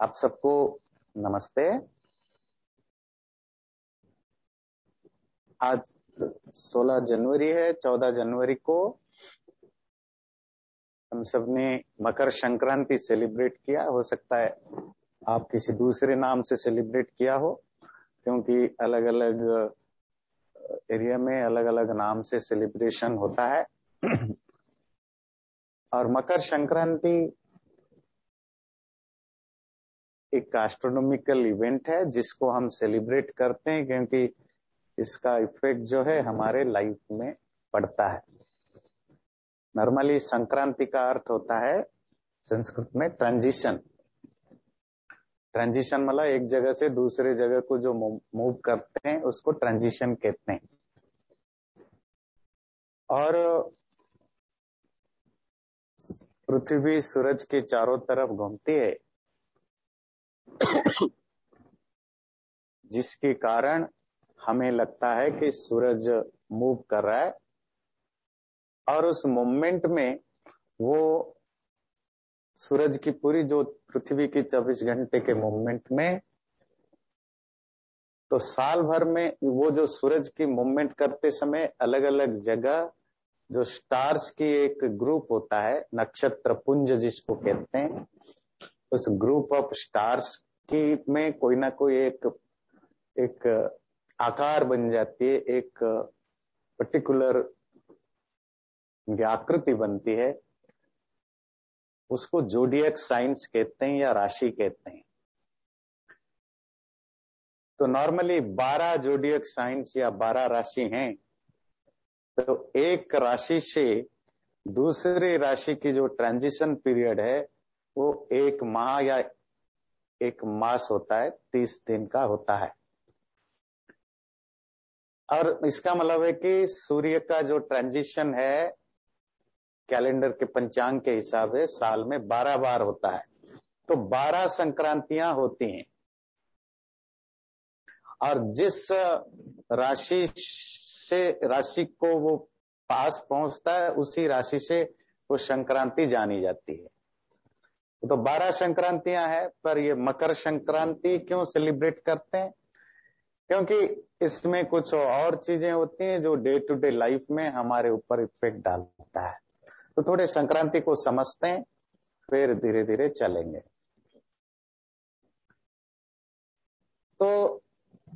आप सबको नमस्ते। आज 16 जनवरी है। 14 जनवरी को हम सब ने मकर संक्रांति सेलिब्रेट किया। हो सकता है आप किसी दूसरे नाम से सेलिब्रेट किया हो, क्योंकि अलग अलग एरिया में अलग अलग नाम से सेलिब्रेशन होता है। और मकर संक्रांति एक एस्ट्रोनॉमिकल इवेंट है जिसको हम सेलिब्रेट करते हैं, क्योंकि इसका इफेक्ट जो है हमारे लाइफ में पड़ता है। नॉर्मली संक्रांति का अर्थ होता है संस्कृत में ट्रांजिशन। ट्रांजिशन मतलब एक जगह से दूसरे जगह को जो मूव करते हैं उसको ट्रांजिशन कहते हैं। और पृथ्वी सूरज के चारों तरफ घूमती है, जिसके कारण हमें लगता है कि सूरज मूव कर रहा है। और उस मूवमेंट में वो सूरज की पूरी जो पृथ्वी की 24 घंटे के मूवमेंट में, तो साल भर में वो जो सूरज की मूवमेंट करते समय अलग अलग जगह जो स्टार्स की एक ग्रुप होता है, नक्षत्र पुंज जिसको कहते हैं, उस ग्रुप ऑफ स्टार्स की में कोई ना कोई एक आकार बन जाती है, एक पर्टिकुलर आकृति बनती है। उसको जोडियक साइंस कहते हैं या राशि कहते हैं। तो नॉर्मली 12 जोडियक साइंस या 12 राशि हैं। तो एक राशि से दूसरी राशि की जो ट्रांजिशन पीरियड है वो एक माह या एक मास होता है, 30 दिन का होता है। और इसका मतलब है कि सूर्य का जो ट्रांजिशन है कैलेंडर के पंचांग के हिसाब से साल में 12 बार होता है। तो 12 संक्रांतियां होती हैं। और जिस राशि को वो पास पहुंचता है उसी राशि से वो संक्रांति जानी जाती है। तो 12 संक्रांतियां हैं, पर ये मकर संक्रांति क्यों सेलिब्रेट करते हैं? क्योंकि इसमें कुछ और चीजें होती हैं जो डे टू डे लाइफ में हमारे ऊपर इफेक्ट डालता है। तो थोड़े संक्रांति को समझते हैं, फिर धीरे धीरे चलेंगे। तो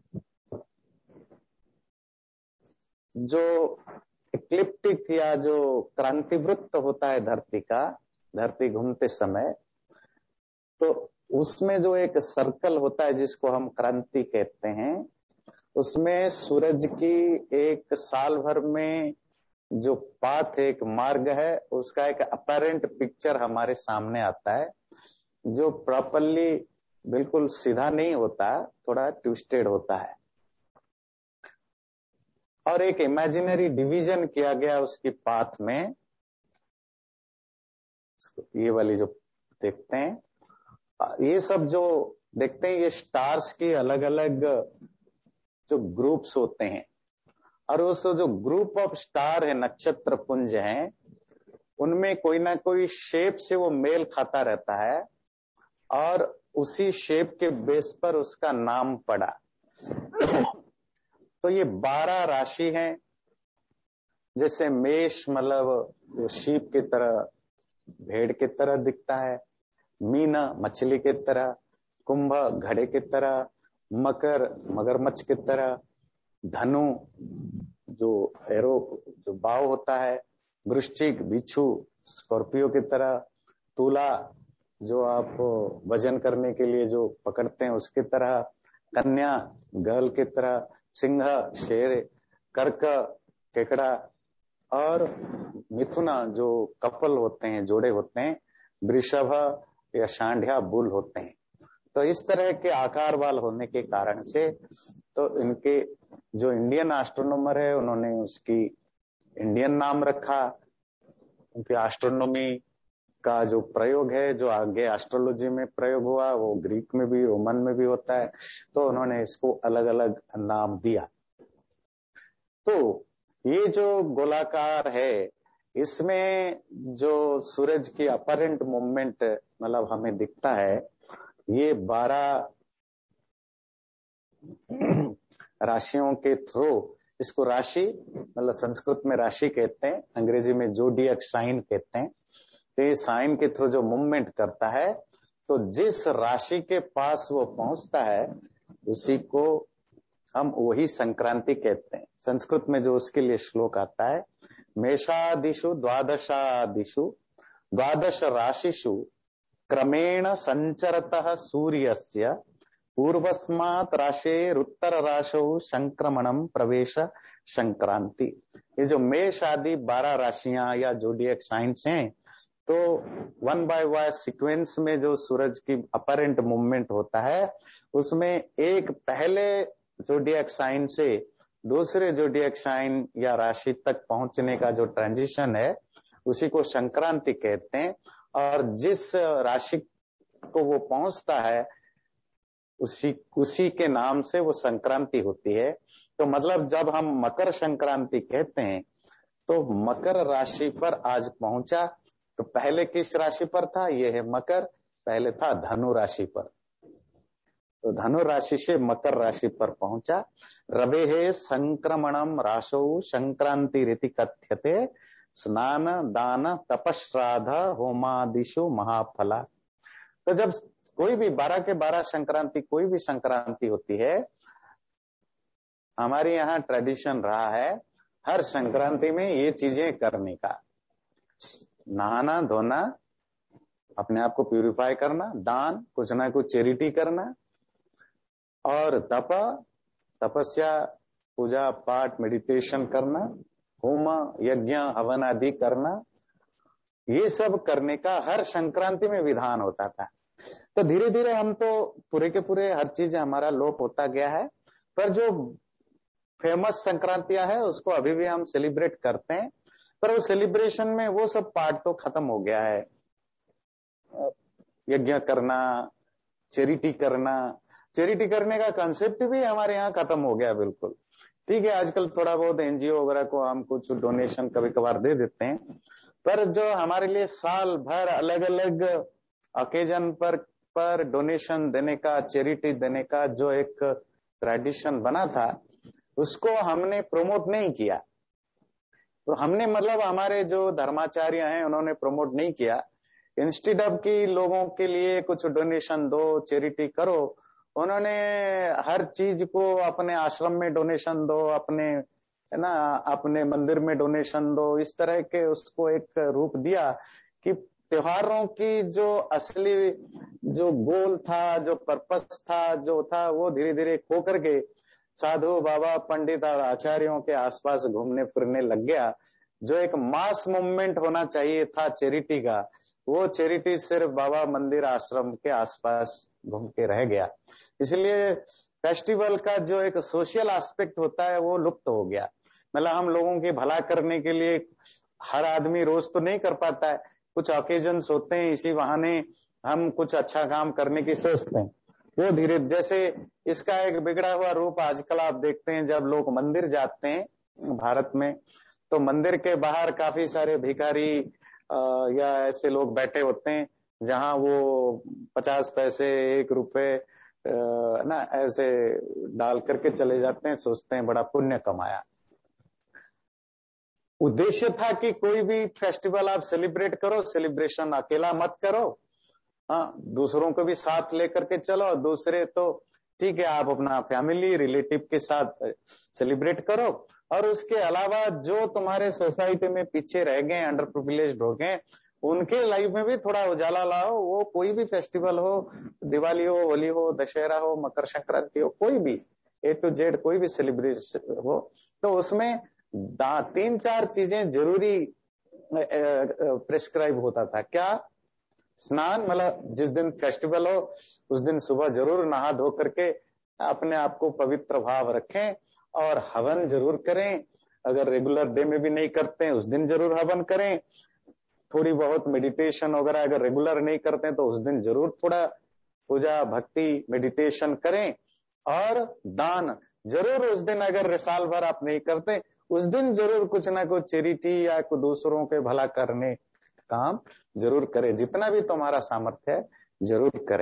जो इक्लिप्टिक या जो क्रांतिवृत्त होता है धरती का, धरती घूमते समय, तो उसमें जो एक सर्कल होता है जिसको हम क्रांति कहते हैं, उसमें सूरज की एक साल भर में जो पाथ, एक मार्ग है, उसका एक अपैरेंट पिक्चर हमारे सामने आता है, जो प्रॉपरली बिल्कुल सीधा नहीं होता, थोड़ा ट्विस्टेड होता है। और एक इमेजिनरी डिवीजन किया गया उसकी पाथ में। ये वाली जो देखते हैं, ये सब जो देखते हैं, ये स्टार्स की अलग अलग जो ग्रुप्स होते हैं। और उस जो ग्रुप ऑफ स्टार है, नक्षत्र पुंज हैं, उनमें कोई ना कोई शेप से वो मेल खाता रहता है और उसी शेप के बेस पर उसका नाम पड़ा। तो ये 12 राशि हैं। जैसे मेष मतलब शीप की तरह, भेड़ की तरह दिखता है। मीन मछली की तरह, कुंभ घड़े की तरह, मकर मगरमच्छ की तरह, धनु जो एरो जो बाव होता है, वृश्चिक बिच्छू स्कॉर्पियो की तरह, तुला जो आप वजन करने के लिए जो पकड़ते हैं उसकी तरह, कन्या गर्ल की तरह, सिंह शेर, कर्क केकड़ा, और मिथुना जो कपल होते हैं, जोड़े होते हैं, वृषभ या सांढ्या बुल होते हैं। तो इस तरह के आकार वाल होने के कारण से तो इनके जो इंडियन एस्ट्रोनॉमर है उन्होंने उसकी इंडियन नाम रखा, क्योंकि एस्ट्रोनॉमी का जो प्रयोग है, जो आगे एस्ट्रोलॉजी में प्रयोग हुआ, वो ग्रीक में भी रोमन में भी होता है, तो उन्होंने इसको अलग अलग नाम दिया। तो ये जो गोलाकार है, इसमें जो सूरज की अपरेंट मूवमेंट मतलब हमें दिखता है, ये 12 राशियों के थ्रू, इसको राशि मतलब संस्कृत में राशि कहते हैं, अंग्रेजी में जोडियक साइन कहते हैं। तो ये साइन के थ्रू जो मूवमेंट करता है, तो जिस राशि के पास वो पहुंचता है उसी को हम वही संक्रांति कहते हैं। संस्कृत में जो उसके लिए श्लोक आता है, मेषादिषु द्वादशादिषु द्वादश राशिषु क्रमेण संचरतः सूर्यस्य पूर्वस्मात् राशेरुत्तर राशौ संक्रमणम प्रवेश संक्रांति। ये जो मेष आदि 12 राशियां या जोडियक साइंस हैं, तो 1 बाय 1 सीक्वेंस में जो सूरज की अपरेंट मूवमेंट होता है, उसमें एक पहले जोडियक साइन से दूसरे जोडियक साइन या राशि तक पहुंचने का जो ट्रांजिशन है, उसी को संक्रांति कहते हैं। और जिस राशि को वो पहुंचता है उसी के नाम से वो संक्रांति होती है। तो मतलब जब हम मकर संक्रांति कहते हैं, तो मकर राशि पर आज पहुंचा। तो पहले किस राशि पर था? ये है मकर, पहले था धनु राशि पर। तो धनु राशि से मकर राशि पर पहुंचा। रवेः संक्रमणम राशौ संक्रांति रीति कथ्यते, स्नान दान तपश्राद्ध होमादिषु महाफला। तो जब कोई भी 12 के 12 संक्रांति, कोई भी संक्रांति होती है, हमारे यहाँ ट्रेडिशन रहा है हर संक्रांति में ये चीजें करने का। नहाना धोना, अपने आप को प्यूरिफाई करना, दान कुछ ना कुछ चैरिटी करना, और तपस्या पूजा पाठ मेडिटेशन करना, होम यज्ञ हवन आदि करना, ये सब करने का हर संक्रांति में विधान होता था। तो धीरे धीरे हम तो पूरे के पूरे हर चीज हमारा लोप होता गया है, पर जो फेमस संक्रांतियां है उसको अभी भी हम सेलिब्रेट करते हैं। पर वो सेलिब्रेशन में वो सब पार्ट तो खत्म हो गया है। यज्ञ करना, चैरिटी करना, चैरिटी करने का कंसेप्ट भी हमारे यहाँ खत्म हो गया बिल्कुल। ठीक है, आजकल थोड़ा बहुत एनजीओ वगैरह को हम कुछ डोनेशन कभी कभार दे देते हैं, पर जो हमारे लिए साल भर अलग अलग ओकेजन पर डोनेशन देने का, चैरिटी देने का जो एक ट्रेडिशन बना था, उसको हमने प्रमोट नहीं किया। तो हमने मतलब हमारे जो धर्माचार्य हैं उन्होंने प्रमोट नहीं किया। इंस्टेड ऑफ कि लोगों के लिए कुछ डोनेशन दो, चैरिटी करो, उन्होंने हर चीज को अपने आश्रम में डोनेशन दो, अपने है ना अपने मंदिर में डोनेशन दो, इस तरह के उसको एक रूप दिया कि त्योहारों की जो असली जो गोल था, जो पर्पस था, जो था, वो धीरे धीरे खो करके साधु बाबा पंडित और आचार्यों के आसपास घूमने फिरने लग गया। जो एक मास मूवमेंट होना चाहिए था चैरिटी का, वो चैरिटी सिर्फ बाबा मंदिर आश्रम के आसपास घूम के रह गया। इसलिए फेस्टिवल का जो एक सोशल एस्पेक्ट होता है वो लुप्त हो गया। मतलब हम लोगों के भला करने के लिए हर आदमी रोज तो नहीं कर पाता है, कुछ ओकेजन्स होते हैं, इसी बहाने हम कुछ अच्छा काम करने की सोचते हैं। वो धीरे, जैसे इसका एक बिगड़ा हुआ रूप आजकल आप देखते हैं, जब लोग मंदिर जाते हैं भारत में, तो मंदिर के बाहर काफी सारे भिखारी या ऐसे लोग बैठे होते हैं, जहां वो 50 पैसे 1 रुपए ना ऐसे डाल करके चले जाते हैं, सोचते हैं बड़ा पुण्य कमाया। उद्देश्य था कि कोई भी फेस्टिवल आप सेलिब्रेट करो, सेलिब्रेशन अकेला मत करो, हाँ दूसरों को भी साथ लेकर के चलो। दूसरे तो ठीक है, आप अपना फैमिली रिलेटिव के साथ सेलिब्रेट करो, और उसके अलावा जो तुम्हारे सोसाइटी में पीछे रह गए, अंडर प्रिविलेज्ड हो गए, उनके लाइफ में भी थोड़ा उजाला लाओ। वो कोई भी फेस्टिवल हो, दिवाली हो, होली हो, दशहरा हो, मकर संक्रांति हो, कोई भी A to Z कोई भी सेलिब्रेशन हो, तो उसमें 3-4 चीजें जरूरी प्रिस्क्राइब होता था। क्या? स्नान, मतलब जिस दिन फेस्टिवल हो उस दिन सुबह जरूर नहा धो करके अपने आप को पवित्र भाव रखें, और हवन जरूर करें। अगर रेगुलर डे में भी नहीं करते हैं उस दिन जरूर हवन करें। थोड़ी बहुत मेडिटेशन वगैरह अगर रेगुलर नहीं करते हैं तो उस दिन जरूर थोड़ा पूजा भक्ति मेडिटेशन करें। और दान जरूर उस दिन, अगर साल भर आप नहीं करते, उस दिन जरूर कुछ ना कुछ चैरिटी या दूसरों के भला करने काम जरूर करें। जितना भी तुम्हारा सामर्थ्य है जरूर करें।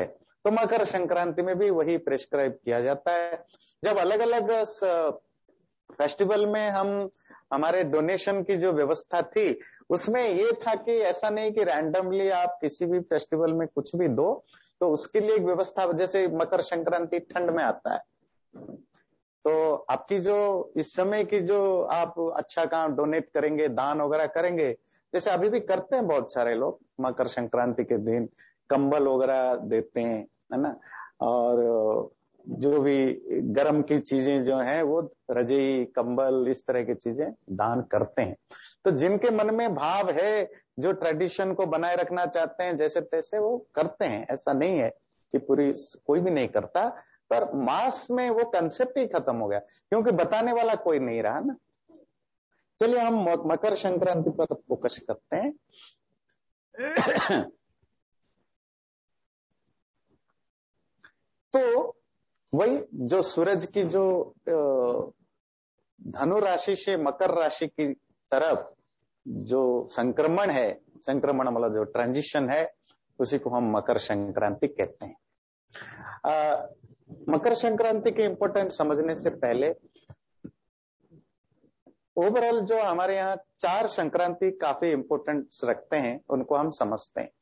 तो मकर संक्रांति में भी वही प्रेस्क्राइब किया जाता है। जब अलग अलग फेस्टिवल में हमारे डोनेशन की जो व्यवस्था थी, उसमें ये था कि ऐसा नहीं कि रैंडमली आप किसी भी फेस्टिवल में कुछ भी दो, तो उसके लिए एक व्यवस्था, जैसे मकर संक्रांति ठंड में आता है, तो आपकी जो इस समय की जो आप अच्छा काम डोनेट करेंगे, दान वगैरह करेंगे, जैसे अभी भी करते हैं बहुत सारे लोग, मकर संक्रांति के दिन कंबल वगैरह देते हैं, है ना, और जो भी गर्म की चीजें जो हैं वो रजाई कंबल इस तरह की चीजें दान करते हैं। तो जिनके मन में भाव है, जो ट्रेडिशन को बनाए रखना चाहते हैं, जैसे तैसे वो करते हैं, ऐसा नहीं है कि पूरी कोई भी नहीं करता, पर मास में वो कंसेप्ट ही खत्म हो गया क्योंकि बताने वाला कोई नहीं रहा ना। चलिए हम मकर संक्रांति पर फोकस करते हैं। तो वही जो सूरज की जो धनु राशि से मकर राशि की तरफ जो संक्रमण है, संक्रमण मतलब जो ट्रांजिशन है, उसी को हम मकर संक्रांति कहते हैं। मकर संक्रांति के इंपॉर्टेंस समझने से पहले ओवरऑल जो हमारे यहाँ 4 संक्रांति काफी इंपॉर्टेंस रखते हैं, उनको हम समझते हैं।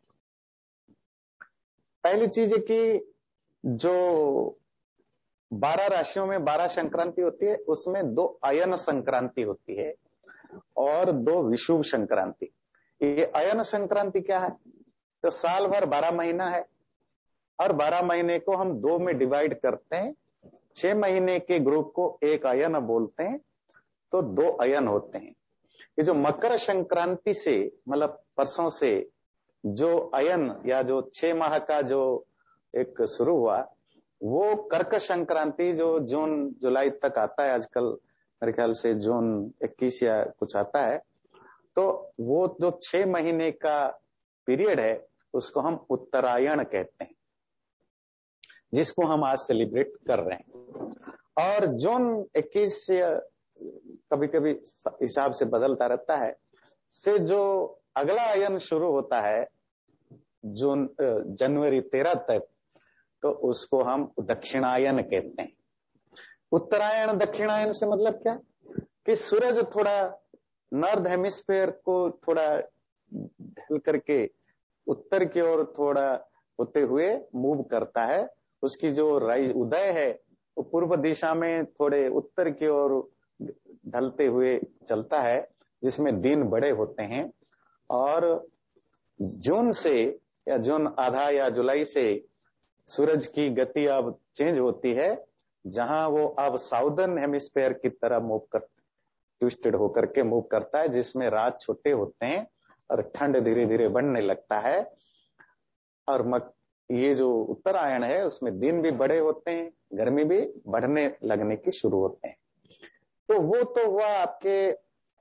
पहली चीज है कि जो 12 राशियों में 12 संक्रांति होती है, उसमें 2 अयन संक्रांति होती है और 2 विषुव संक्रांति। ये अयन संक्रांति क्या है? तो साल भर 12 महीना है और 12 महीने को हम 2 में डिवाइड करते हैं। 6 महीने के ग्रुप को एक अयन बोलते हैं, तो 2 अयन होते हैं। ये जो मकर संक्रांति से मतलब परसों से जो अयन या जो 6 माह का जो एक शुरू हुआ, वो कर्क संक्रांति जो जून जुलाई तक आता है, आजकल मेरे ख्याल से जून 21 या कुछ आता है, तो वो जो 6 महीने का पीरियड है उसको हम उत्तरायण कहते हैं, जिसको हम आज सेलिब्रेट कर रहे हैं। और जून 21 कभी कभी हिसाब से बदलता रहता है, से जो अगला अयन शुरू होता है जनवरी 13 तक, तो उसको हम दक्षिणायन कहते हैं। उत्तरायण दक्षिणायन से मतलब क्या कि सूरज थोड़ा नॉर्थ हेमिस्फीयर को थोड़ा ढल करके उत्तर की ओर थोड़ा होते हुए मूव करता है। उसकी जो उदय है वो पूर्व दिशा में थोड़े उत्तर की ओर ढलते हुए चलता है, जिसमें दिन बड़े होते हैं। और जून से या जून आधा या जुलाई से सूरज की गति अब चेंज होती है, जहां वो अब साउदर्न हेमिस्फीयर की तरह मूव कर ट्विस्टेड होकर के मूव करता है, जिसमें रात छोटे होते हैं और ठंड धीरे धीरे बढ़ने लगता है। और ये जो उत्तरायण है उसमें दिन भी बड़े होते हैं, गर्मी भी बढ़ने लगने की शुरू होते हैं। तो वो तो हुआ आपके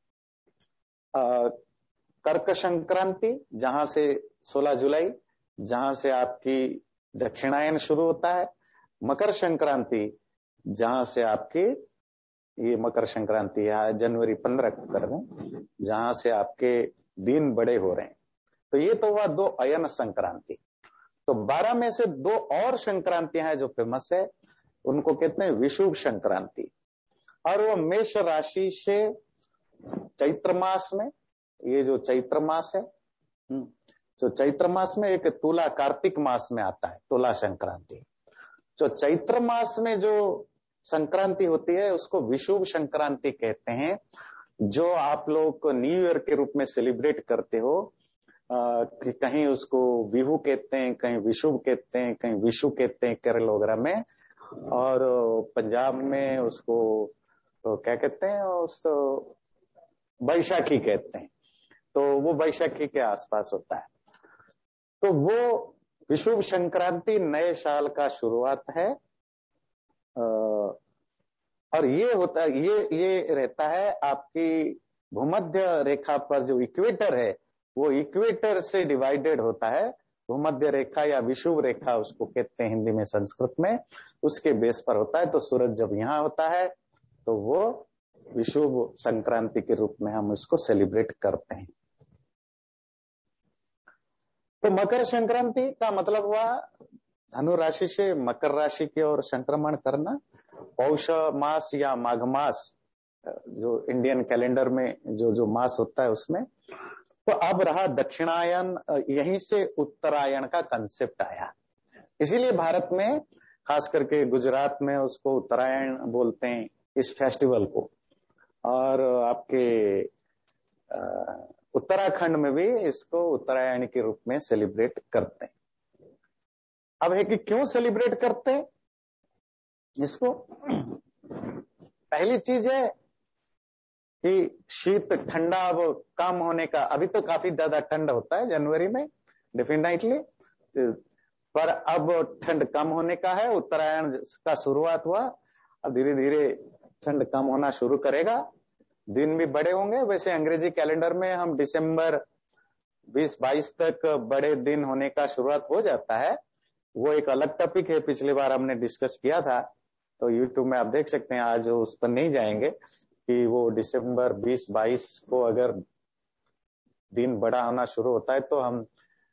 कर्क संक्रांति, जहां से 16 जुलाई, जहां से आपकी दक्षिणायन शुरू होता है। मकर संक्रांति, जहां से आपकी ये मकर संक्रांति है जनवरी 15 को कर रहे हैं, जहां से आपके दिन बड़े हो रहे हैं। तो ये तो हुआ 2 अयन संक्रांति। तो 12 में से 2 और संक्रांतियां हैं जो फेमस है, उनको कहते हैं विषुव संक्रांति। और वो मेष राशि से चैत्र मास में, ये जो चैत्र मास है, जो चैत्र मास में एक तुला कार्तिक मास में आता है तुला संक्रांति। जो चैत्र मास में जो संक्रांति होती है उसको विषुव संक्रांति कहते हैं, जो आप लोग को न्यू ईयर के रूप में सेलिब्रेट करते हो। कि कहीं उसको बिहू कहते हैं, कहीं विषुव कहते हैं, कहीं विषु कहते हैं केरल वगैरह में, और पंजाब में उसको तो क्या कहते हैं, उस बैशाखी कहते हैं। तो वो बैशाखी के आसपास होता है। तो वो विषुव संक्रांति नए साल का शुरुआत है। और ये होता है, ये रहता है आपकी भूमध्य रेखा पर, जो इक्वेटर है वो इक्वेटर से डिवाइडेड होता है। भूमध्य रेखा या विषुव रेखा उसको कहते हैं हिंदी में, संस्कृत में, उसके बेस पर होता है। तो सूरज जब यहां होता है तो वो विषुव संक्रांति के रूप में हम इसको सेलिब्रेट करते हैं। तो मकर संक्रांति का मतलब हुआ धनु राशि से मकर राशि की ओर संक्रमण करना पौष मास या माघ मास, जो इंडियन कैलेंडर में जो जो मास होता है उसमें, तो अब रहा दक्षिणायन, यहीं से उत्तरायण का कंसेप्ट आया। इसीलिए भारत में खास करके गुजरात में उसको उत्तरायण बोलते हैं इस फेस्टिवल को, और आपके उत्तराखंड में भी इसको उत्तरायण के रूप में सेलिब्रेट करते हैं। अब है कि क्यों सेलिब्रेट करते हैं इसको? पहली चीज है कि शीत ठंडा अब कम होने का, अभी तो काफी ज्यादा ठंड होता है जनवरी में डेफिनेटली, पर अब ठंड कम होने का है। उत्तरायण का शुरुआत हुआ, अब धीरे धीरे ठंड कम होना शुरू करेगा, दिन भी बड़े होंगे। वैसे अंग्रेजी कैलेंडर में हम दिसंबर 20-22 तक बड़े दिन होने का शुरुआत हो जाता है, वो एक अलग टॉपिक है, पिछली बार हमने डिस्कस किया था, तो यूट्यूब में आप देख सकते हैं, आज उस पर नहीं जाएंगे कि वो दिसंबर 20-22 को अगर दिन बड़ा होना शुरू होता है तो हम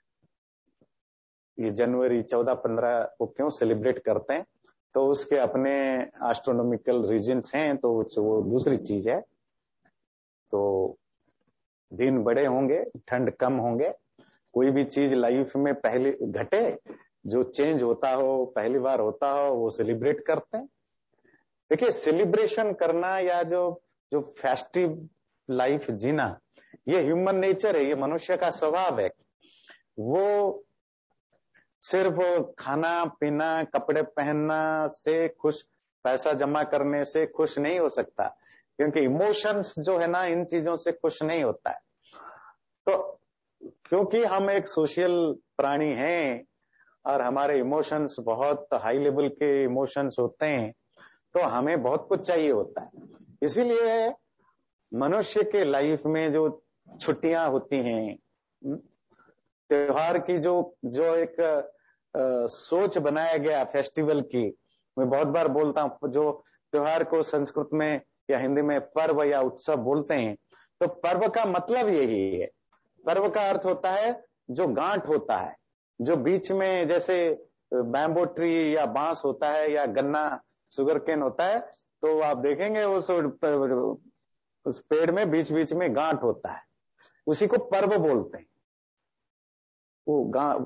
ये जनवरी 14-15 को क्यों सेलिब्रेट करते हैं, तो उसके अपने एस्ट्रोनॉमिकल रीजंस हैं, तो वो दूसरी चीज है। तो दिन बड़े होंगे, ठंड कम होंगे, कोई भी चीज लाइफ में पहले घटे, जो चेंज होता हो पहली बार होता हो, वो सेलिब्रेट करते हैं। देखिए, सेलिब्रेशन करना या जो जो फेस्टिव लाइफ जीना, ये ह्यूमन नेचर है, ये मनुष्य का स्वभाव है। वो सिर्फ खाना पीना कपड़े पहनना से खुश, पैसा जमा करने से खुश नहीं हो सकता, क्योंकि इमोशंस जो है ना, इन चीजों से खुश नहीं होता है। तो क्योंकि हम एक सोशल प्राणी हैं और हमारे इमोशंस बहुत हाई लेवल के इमोशंस होते हैं, तो हमें बहुत कुछ चाहिए होता है। इसीलिए मनुष्य के लाइफ में जो छुट्टियां होती हैं, त्योहार की जो जो एक सोच बनाया गया फेस्टिवल की, मैं बहुत बार बोलता हूं, जो त्योहार को संस्कृत में या हिंदी में पर्व या उत्सव बोलते हैं, तो पर्व का मतलब यही है। पर्व का अर्थ होता है जो गांठ होता है, जो बीच में जैसे बैम्बो ट्री या बांस होता है या गन्ना शुगर केन होता है, तो आप देखेंगे उस पेड़ में बीच बीच में गांठ होता है, उसी को पर्व बोलते हैं। वो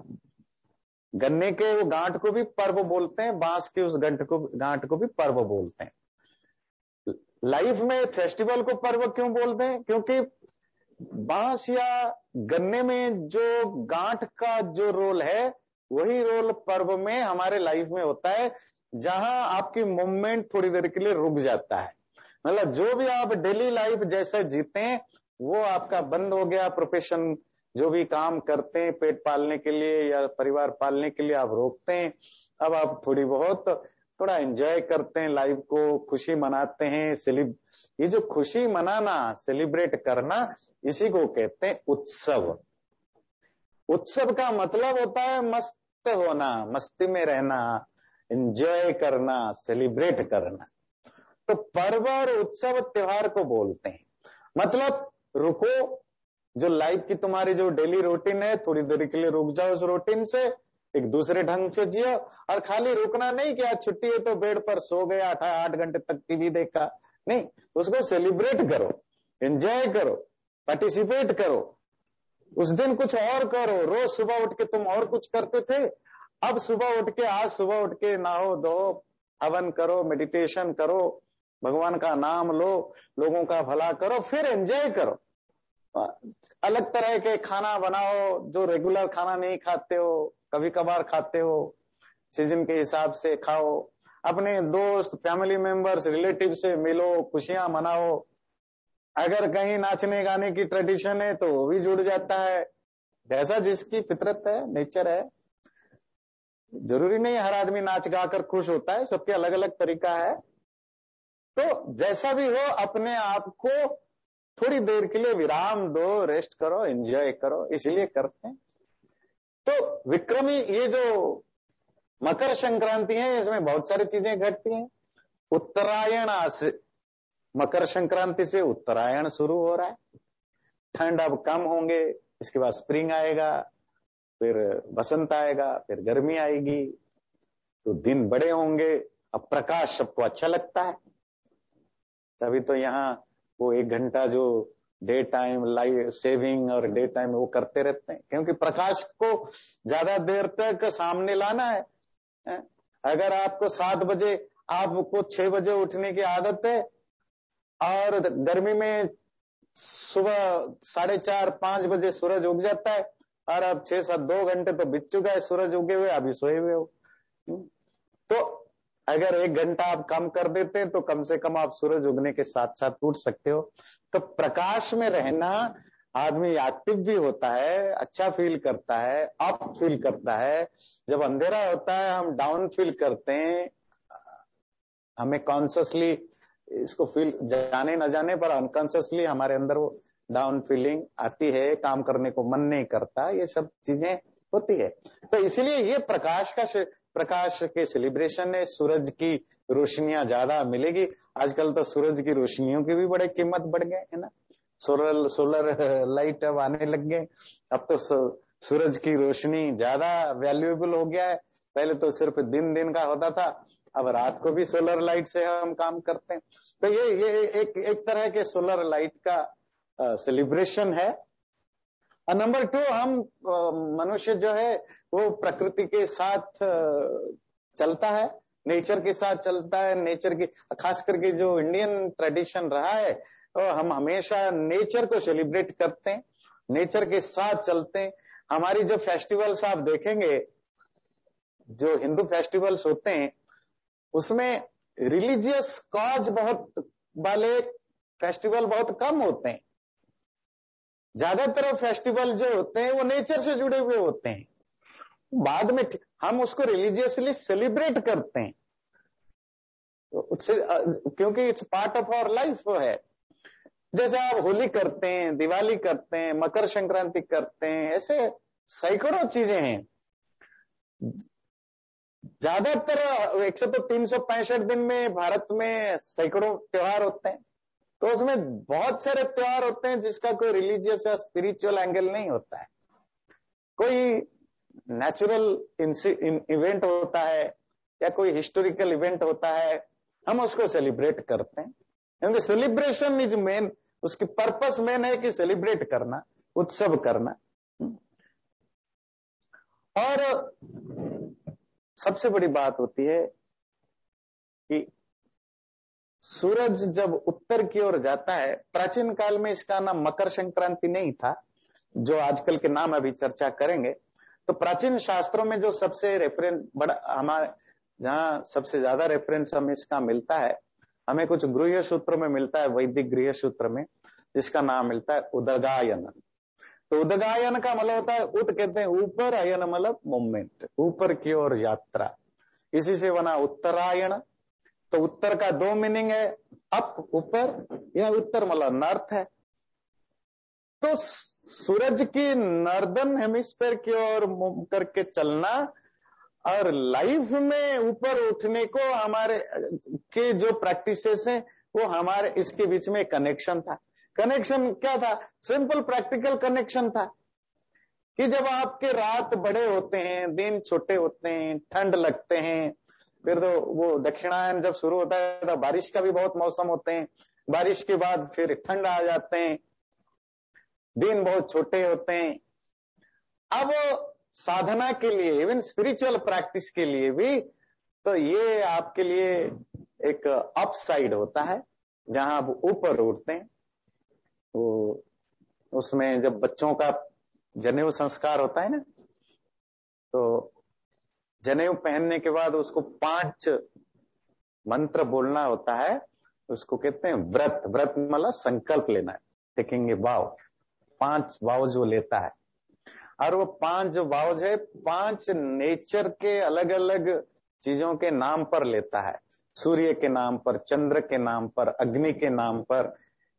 गन्ने के वो गांठ को भी पर्व बोलते हैं, बांस के उस गांठ को भी पर्व बोलते हैं। लाइफ में फेस्टिवल को पर्व क्यों बोलते हैं? क्योंकि बांस या गन्ने में जो गांठ का जो रोल है, वही रोल पर्व में हमारे लाइफ में होता है, जहां आपकी मूवमेंट थोड़ी देर के लिए रुक जाता है। मतलब जो भी आप डेली लाइफ जैसे जीते हैं, वो आपका बंद हो गया। प्रोफेशन जो भी काम करते हैं पेट पालने के लिए या परिवार पालने के लिए, आप रोकते हैं। अब आप थोड़ा एंजॉय करते हैं लाइफ को, खुशी मनाते हैं। ये जो खुशी मनाना, सेलिब्रेट करना, इसी को कहते हैं उत्सव। उत्सव का मतलब होता है मस्त होना, मस्ती में रहना, एंजॉय करना, सेलिब्रेट करना। तो पर्व और उत्सव त्योहार को बोलते हैं। मतलब रुको, जो लाइफ की तुम्हारी जो डेली रूटीन है, थोड़ी देर के लिए रुक जाओ उस रूटीन से, एक दूसरे ढंग से जियो। और खाली रुकना नहीं कि आज छुट्टी है तो बेड पर सो गए 8 घंटे तक टीवी देखा, नहीं, उसको सेलिब्रेट करो, एंजॉय करो, पार्टिसिपेट करो। उस दिन कुछ और करो। रोज सुबह उठ के तुम और कुछ करते थे, अब आज सुबह उठ के नहाओ धो, हवन करो, मेडिटेशन करो, भगवान का नाम लो, लोगों का भला करो, फिर एंजॉय करो। अलग तरह के खाना बनाओ, जो रेगुलर खाना नहीं खाते हो, कभी कभार खाते हो, सीजन के हिसाब से खाओ। अपने दोस्त, फैमिली मेंबर्स, रिलेटिव से मिलो, खुशियां मनाओ। अगर कहीं नाचने गाने की ट्रेडिशन है तो वो भी जुड़ जाता है। जैसा जिसकी फितरत है, नेचर है। जरूरी नहीं हर आदमी नाच गाकर खुश होता है, सबके अलग अलग तरीका है। तो जैसा भी हो, अपने आप को थोड़ी देर के लिए विराम दो, रेस्ट करो, एंजॉय करो, इसलिए करते हैं। तो विक्रमी, ये जो मकर संक्रांति है, इसमें बहुत सारी चीजें घटती हैं। उत्तरायण से, मकर संक्रांति से उत्तरायण शुरू हो रहा है। ठंड अब कम होंगे, इसके बाद स्प्रिंग आएगा, फिर बसंत आएगा, फिर गर्मी आएगी, तो दिन बड़े होंगे, अब प्रकाश सबको अच्छा लगता है, तभी तो यहाँ वो 1 घंटा जो डे टाइम लाइट सेविंग और डे टाइम वो करते रहते हैं, क्योंकि प्रकाश को ज्यादा देर तक सामने लाना है। अगर आपको 7 बजे, आपको 6 बजे उठने की आदत है और गर्मी में सुबह 4:30-5 बजे सूरज उग जाता है और अब 6-7-2 घंटे तो बीत चुका है सूरज उगे हुए, अभी सोए हुए हो। तो अगर 1 घंटा आप कम कर देते हैं तो कम से कम आप सूरज उगने के साथ साथ उठ सकते हो। तो प्रकाश में रहना, आदमी एक्टिव भी होता है, अच्छा फील करता है, अप फील करता है। जब अंधेरा होता है हम डाउन फील करते हैं, हमें कॉन्शियसली इसको फील, जाने न जाने पर अनकॉन्शियसली हमारे अंदर वो डाउन फीलिंग आती है, काम करने को मन नहीं करता, ये सब चीजें होती है। तो इसीलिए ये प्रकाश के सेलिब्रेशन है। सूरज की रोशनियां ज्यादा मिलेगी। आजकल तो सूरज की रोशनियों की भी बड़े कीमत बढ़ गए है ना, सोलर लाइट अब आने लग गए। अब तो सूरज की रोशनी ज्यादा वैल्यूएबल हो गया है। पहले तो सिर्फ दिन दिन का होता था, अब रात को भी सोलर लाइट से हम काम करते हैं। तो ये एक तरह के सोलर लाइट का सेलिब्रेशन है। और नंबर 2, हम मनुष्य जो है वो प्रकृति के साथ चलता है, नेचर के साथ चलता है। नेचर की, खास करके जो इंडियन ट्रेडिशन रहा है, तो हम हमेशा नेचर को सेलिब्रेट करते हैं, नेचर के साथ चलते हैं। हमारी जो फेस्टिवल्स आप देखेंगे, जो हिंदू फेस्टिवल्स होते हैं, उसमें रिलीजियस कॉज बहुत वाले फेस्टिवल बहुत कम होते हैं। ज्यादातर फेस्टिवल जो होते हैं वो नेचर से जुड़े हुए होते हैं। बाद में हम उसको रिलीजियसली सेलिब्रेट करते हैं, तो उससे, क्योंकि it's part of our life है। जैसे आप होली करते हैं, दिवाली करते हैं, मकर संक्रांति करते हैं, ऐसे सैकड़ों चीजें हैं। ज्यादातर 365 दिन में भारत में सैकड़ों त्योहार होते हैं, तो उसमें बहुत सारे त्योहार होते हैं जिसका कोई रिलीजियस या स्पिरिचुअल एंगल नहीं होता है। कोई नेचुरल इवेंट होता है या कोई हिस्टोरिकल इवेंट होता है, हम उसको सेलिब्रेट करते हैं, क्योंकि सेलिब्रेशन इज मेन, उसकी पर्पस मेन है कि सेलिब्रेट करना, उत्सव करना। और सबसे बड़ी बात होती है कि सूरज जब उत्तर की ओर जाता है, प्राचीन काल में इसका नाम मकर संक्रांति नहीं था, जो आजकल के नाम अभी चर्चा करेंगे। तो प्राचीन शास्त्रों में जो सबसे रेफरेंस बड़ा, हमारे जहां सबसे ज्यादा रेफरेंस हमें इसका मिलता है, हमें कुछ गृह्य सूत्रों में मिलता है, वैदिक गृह्य सूत्र में, जिसका नाम मिलता है उदगायन। तो उदगायन का मतलब होता है, उद कहते हैं ऊपर, अयन मतलब मूवमेंट, ऊपर की ओर यात्रा, इसी से बना उत्तरायण। तो उत्तर का 2 मीनिंग है, अप ऊपर, या उत्तर मतलब नॉर्थ है। तो सूरज की नॉर्दर्न हेमिस्फीयर की ओर मूव करके चलना और लाइफ में ऊपर उठने को हमारे के जो प्रैक्टिसेस हैं, वो हमारे इसके बीच में कनेक्शन था। कनेक्शन क्या था? सिंपल प्रैक्टिकल कनेक्शन था कि जब आपके रात बड़े होते हैं, दिन छोटे होते हैं, ठंड लगते हैं, फिर तो वो दक्षिणायन जब शुरू होता है तो बारिश का भी बहुत मौसम होते हैं, बारिश के बाद फिर ठंड आ जाते हैं, दिन बहुत छोटे होते हैं। अब साधना के लिए, इवन स्पिरिचुअल प्रैक्टिस के लिए भी, तो ये आपके लिए एक अपसाइड होता है, जहां आप ऊपर उठते हैं। तो उसमें जब बच्चों का जनेऊ संस्कार होता है ना, तो जनेऊ पहनने के बाद उसको 5 मंत्र बोलना होता है, उसको कहते हैं व्रत। व्रत मतलब संकल्प लेना है, टेकिंग ए वाव। 5 वाव जो लेता है, और वो 5 जो वाव है, 5 नेचर के अलग अलग चीजों के नाम पर लेता है। सूर्य के नाम पर, चंद्र के नाम पर, अग्नि के नाम पर,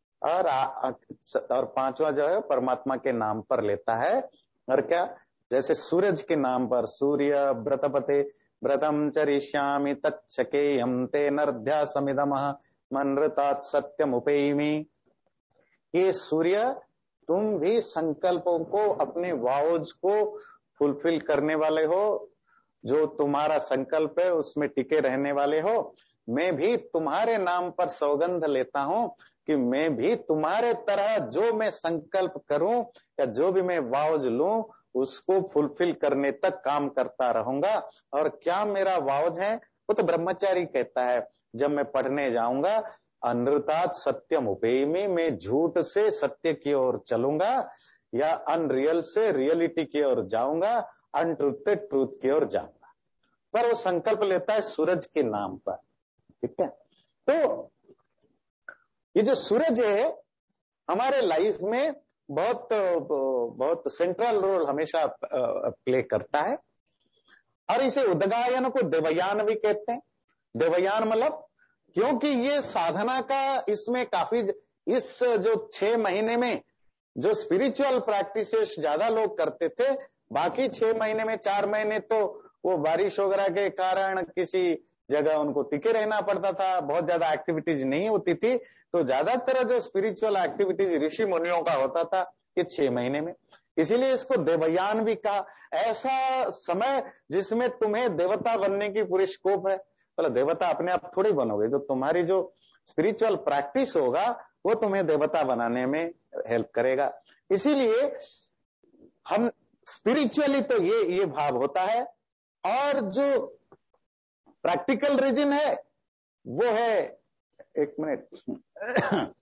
और 5वां जो है परमात्मा के नाम पर लेता है। और क्या, जैसे सूरज के नाम पर, सूर्य व्रतपते व्रतम चरिष्यामि तच्छकेयम ते नर्ध्यासमिदमः मनृतात् सत्यम उपेयिमि। ये सूर्य, तुम भी संकल्पों को, अपने वाउज को फुलफिल करने वाले हो, जो तुम्हारा संकल्प है उसमें टिके रहने वाले हो। मैं भी तुम्हारे नाम पर सौगंध लेता हूं कि मैं भी तुम्हारे तरह जो मैं संकल्प करूं या जो भी मैं वाउज लूं उसको फुलफिल करने तक काम करता रहूंगा। और क्या मेरा वाउज है? वो तो ब्रह्मचारी कहता है, जब मैं पढ़ने जाऊंगा, अनृतात् सत्यम उपेयमी, मैं झूठ से सत्य की ओर चलूंगा या अनरियल से रियलिटी की ओर जाऊंगा, अनट्रूथ से ट्रूथ की ओर जाऊंगा। पर वो संकल्प लेता है सूरज के नाम पर। ठीक है, तो ये जो सूरज है हमारे लाइफ में बहुत बहुत सेंट्रल रोल हमेशा प्ले करता है। और इसे उदगायन को देवयान भी कहते हैं। देवयान मतलब क्योंकि ये साधना का इसमें काफी, इस जो 6 महीने में जो स्पिरिचुअल प्रैक्टिसेस ज्यादा लोग करते थे, बाकी 6 महीने में 4 महीने तो वो बारिश वगैरह के कारण किसी जगह उनको टिके रहना पड़ता था, बहुत ज्यादा एक्टिविटीज नहीं होती थी, तो ज्यादातर जो स्पिरिचुअल एक्टिविटीज ऋषि मुनियों का होता था ये 6 महीने में। इसीलिए इसको देवयान भी कहा, ऐसा समय जिसमें तुम्हें देवता बनने की पूरी स्कोप है। मतलब देवता अपने आप थोड़ी बनोगे, तो तुम्हारी जो स्पिरिचुअल प्रैक्टिस होगा वो तुम्हें देवता बनाने में हेल्प करेगा। इसीलिए हम स्पिरिचुअली तो ये भाव होता है। और जो प्रैक्टिकल रीजन है वो है, एक मिनट,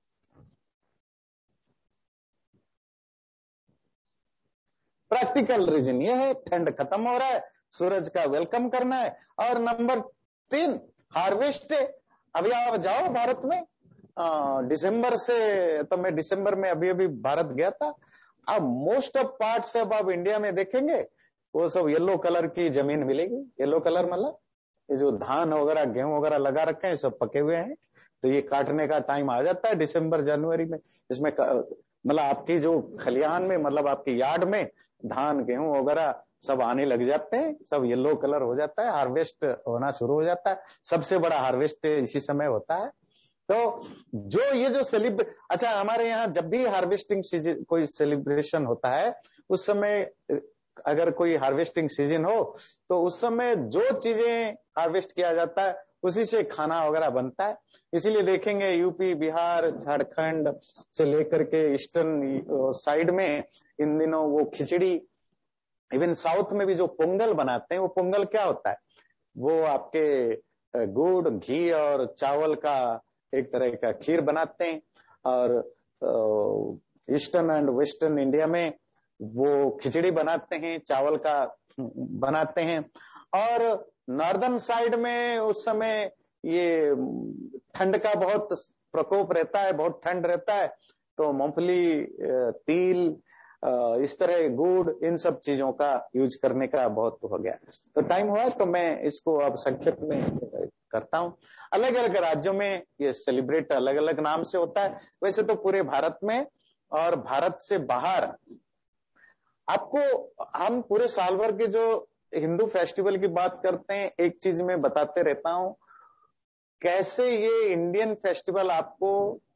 प्रैक्टिकल रीजन ये है, ठंड खत्म हो रहा है, सूरज का वेलकम करना है। और नंबर 3 हार्वेस्ट है। अभी आप जाओ भारत में, दिसंबर से, तो मैं दिसंबर में अभी अभी भारत गया था। अब मोस्ट ऑफ पार्ट्स अब आप इंडिया में देखेंगे वो सब येलो कलर की जमीन मिलेगी। येलो कलर मतलब ये जो धान वगैरह गेहूं वगैरह लगा रखे हैं सब पके हुए हैं, तो ये काटने का टाइम आ जाता है दिसंबर जनवरी में। इसमें मतलब आपकी जो खलिहान में, मतलब आपकी यार्ड में धान गेहूं वगैरह सब आने लग जाते हैं, सब येलो कलर हो जाता है, हार्वेस्ट होना शुरू हो जाता है। सबसे बड़ा हार्वेस्ट इसी समय होता है। तो जो ये जो अच्छा, हमारे यहाँ जब भी हार्वेस्टिंग सीजन कोई सेलिब्रेशन होता है, उस समय अगर कोई हार्वेस्टिंग सीजन हो तो उस समय जो चीजें हार्वेस्ट किया जाता है उसी से खाना वगैरह बनता है। इसीलिए देखेंगे यूपी, बिहार, झारखंड से लेकर के ईस्टर्न साइड में इन दिनों वो खिचड़ी, इवन साउथ में भी जो पोंगल बनाते हैं, वो पोंगल क्या होता है, वो आपके गुड़ घी और चावल का एक तरह का खीर बनाते हैं। और ईस्टर्न एंड वेस्टर्न इंडिया में वो खिचड़ी बनाते हैं, चावल का बनाते हैं। और नॉर्दर्न साइड में उस समय ये ठंड का बहुत प्रकोप रहता है, बहुत ठंड रहता है, तो मूंगफली, तिल, इस तरह गुड़, इन सब चीजों का यूज करने का बहुत हो गया। तो टाइम हुआ तो मैं इसको अब संक्षेप में करता हूं। अलग अलग राज्यों में ये सेलिब्रेट अलग अलग नाम से होता है। वैसे तो पूरे भारत में और भारत से बाहर आपको, हम पूरे साल भर के जो हिंदू फेस्टिवल की बात करते हैं, एक चीज मैं बताते रहता हूं, कैसे ये इंडियन फेस्टिवल आपको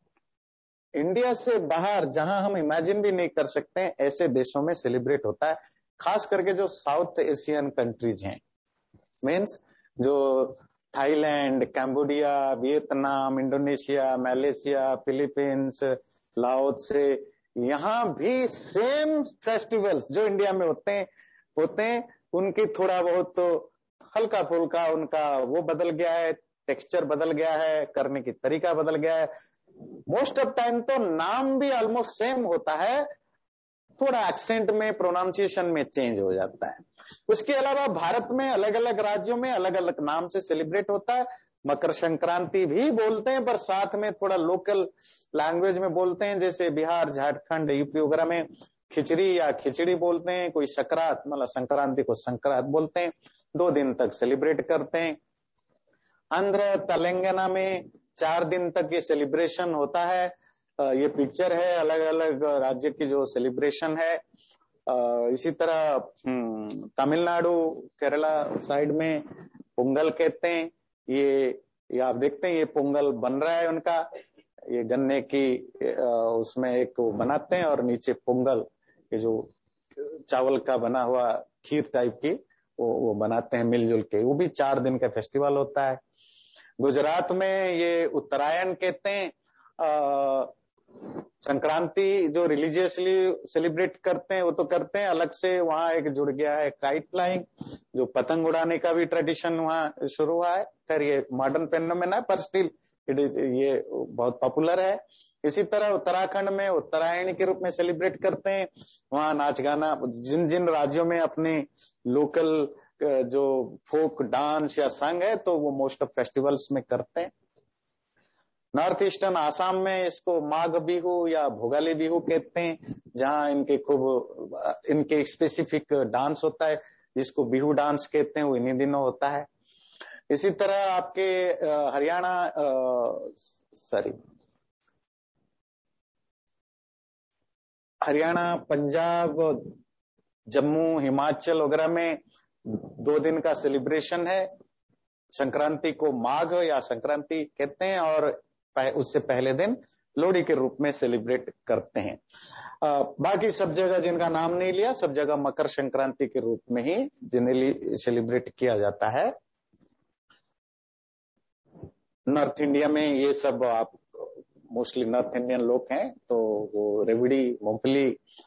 इंडिया से बाहर, जहां हम इमेजिन भी नहीं कर सकते हैं, ऐसे देशों में सेलिब्रेट होता है। खास करके जो साउथ एशियन कंट्रीज हैं, मीन्स जो Thailand, Cambodia, Vietnam, Indonesia, Malaysia, Philippines, Laos से, यहां भी सेम फेस्टिवल्स जो इंडिया में होते हैं उनकी थोड़ा बहुत तो हल्का फुल्का उनका वो बदल गया है, टेक्सचर बदल गया है, करने की तरीका बदल गया है। मोस्ट ऑफ टाइम तो नाम भी ऑलमोस्ट सेम होता है, थोड़ा एक्सेंट में, प्रोनाउंसिएशन में चेंज हो जाता है। उसके अलावा भारत में अलग अलग राज्यों में अलग अलग नाम से सेलिब्रेट होता है। मकर संक्रांति भी बोलते हैं, पर साथ में थोड़ा लोकल लैंग्वेज में बोलते हैं, जैसे बिहार, झारखंड, यूपी वगैरह में खिचड़ी या खिचड़ी बोलते हैं, कोई सकरात, मतलब संक्रांति को संक्रांत बोलते हैं। 2 दिन तक सेलिब्रेट करते हैं। आंध्र, तेलंगाना में 4 दिन तक ये सेलिब्रेशन होता है। ये पिक्चर है अलग अलग राज्य की जो सेलिब्रेशन है। इसी तरह तमिलनाडु, केरला साइड में पोंगल कहते हैं। ये आप देखते हैं, ये पोंगल बन रहा है उनका, ये गन्ने की उसमें एक बनाते हैं और नीचे पोंगल, ये जो चावल का बना हुआ खीर टाइप की वो बनाते हैं मिलजुल के। वो भी 4 दिन का फेस्टिवल होता है। गुजरात में ये उत्तरायण कहते हैं। संक्रांति जो रिलीजियसली सेलिब्रेट करते हैं वो तो करते हैं, अलग से वहां एक जुड़ गया है काइट फ्लाइंग, जो पतंग उड़ाने का भी ट्रेडिशन वहां शुरू हुआ है। खैर ये मॉडर्न फेनोमेना है, पर स्टिल इट इज, ये बहुत पॉपुलर है। इसी तरह उत्तराखंड में उत्तरायणी के रूप में सेलिब्रेट करते हैं। वहां नाच गाना, जिन जिन राज्यों में अपने लोकल जो फोक डांस या संग है तो वो मोस्ट ऑफ फेस्टिवल्स में करते हैं। नॉर्थ ईस्टर्न आसाम में इसको माघ बिहू या भोगाली बिहू कहते हैं, जहां इनके स्पेसिफिक डांस होता है जिसको बिहू डांस कहते हैं, वो इन्हीं दिनों होता है। इसी तरह आपके हरियाणा हरियाणा, पंजाब, जम्मू, हिमाचल वगैरह में 2 दिन का सेलिब्रेशन है। संक्रांति को माघ या संक्रांति कहते हैं और उससे पहले दिन लोहड़ी के रूप में सेलिब्रेट करते हैं। बाकी सब जगह जिनका नाम नहीं लिया, सब जगह मकर संक्रांति के रूप में ही जनरली सेलिब्रेट किया जाता है। नॉर्थ इंडिया में ये सब आप मोस्टली नॉर्थ इंडियन लोग हैं, तो वो रेवड़ी, मूंगफली,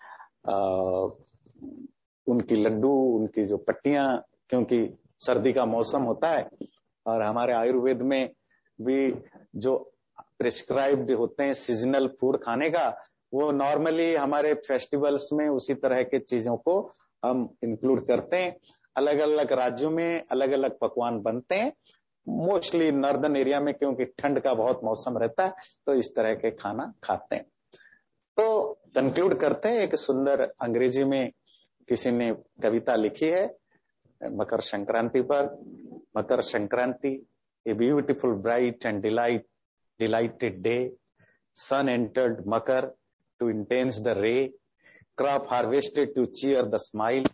उनकी लड्डू, उनकी जो पट्टियां, क्योंकि सर्दी का मौसम होता है और हमारे आयुर्वेद में भी जो प्रिस्क्राइब्ड होते हैं सीजनल फूड खाने का, वो नॉर्मली हमारे फेस्टिवल्स में उसी तरह के चीजों को हम इंक्लूड करते हैं। अलग अलग राज्यों में अलग अलग पकवान बनते हैं। मोस्टली नॉर्दर्न एरिया में क्योंकि ठंड का बहुत मौसम रहता है तो इस तरह के खाना खाते हैं। तो कंक्लूड करते हैं, एक सुंदर अंग्रेजी में किसी ने कविता लिखी है मकर संक्रांति पर। Makar Sankranti, a beautiful bright and delighted day, sun entered Makar to intense the ray, crop harvested to cheer the smile.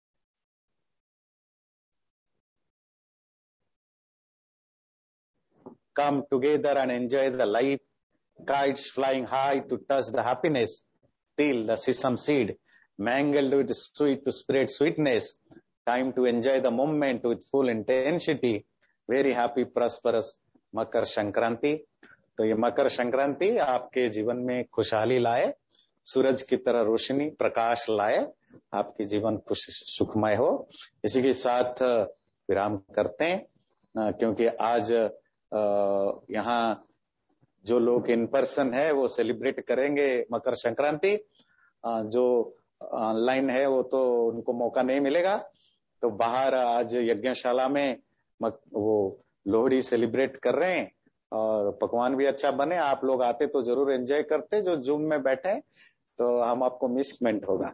Come together and enjoy the life, kites flying high to touch the happiness, till the sesame seed mangled with sweet to spread sweetness. Time to enjoy the moment with full intensity. Very happy, prosperous Makar Sankranti. तो ये मकर संक्रांति आपके जीवन में खुशहाली लाए, सूरज की तरह रोशनी प्रकाश लाए, आपके जीवन खुश सुखमय हो। इसी के साथ विराम करते हैं, क्योंकि आज यहाँ जो लोग इन पर्सन है वो सेलिब्रेट करेंगे मकर संक्रांति, जो ऑनलाइन है वो तो उनको मौका नहीं मिलेगा। तो बाहर आज यज्ञशाला में वो लोहड़ी सेलिब्रेट कर रहे हैं और पकवान भी अच्छा बने। आप लोग आते तो जरूर एंजॉय करते, जो जूम में बैठे तो हम आपको मिसमेंट होगा।